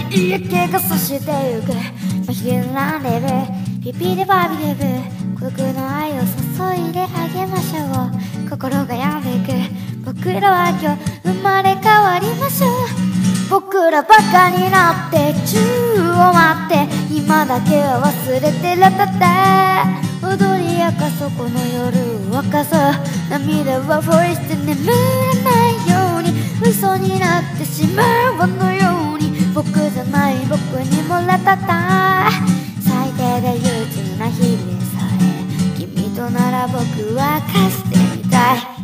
嫌気がさしてゆく真昼なんでるピピでバビデブ孤独の愛を注いであげましょう。心が病んでいく僕らは今日生まれ変わりましょう。僕らバカになって宙を待って今だけは忘れてるだって踊り明かそこの夜を明かそう涙はフォイして眠れないように嘘になってしまうのように僕じゃない僕にもらったた最低で憂鬱な日々でさえ君となら僕は貸してみたい